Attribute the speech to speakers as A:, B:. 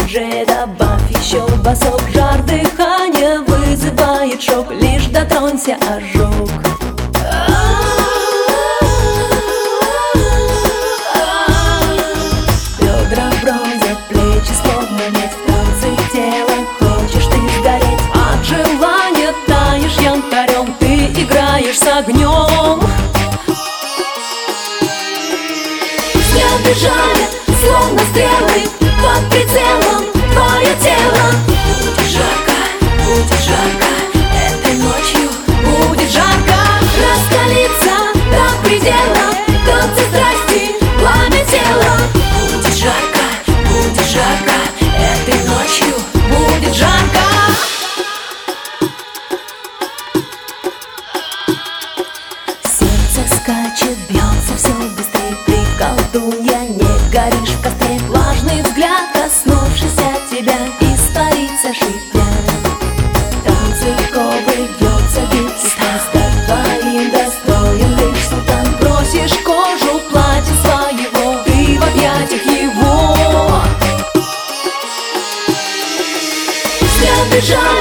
A: диджей, добавь еще басок. Жар дыхания вызывает шок, лишь дотронься ожог. Бедра бронза, плечи словно медь, в танце тела хочешь ты сгореть. От желания таешь янтарем, ты играешь с огнем. Взгляды жалят, словно стрелы, под прицелом твое тело. Будет жарко, этой ночью будет жарко. Раскалиться до предела, танцы страсти, пламя тела. Будет жарко, этой ночью будет жарко. Сердце скачет, бьется все быстрее. Ты колдунья, не горишь в костре. Влажный взгляд, коснувшийся тебя, испарится шипя. Танцы кобры, бьется бит, страсть твоим достоин лишь султан. Бросишь кожу платья своего, ты в объятиях его. Взгляды жаль.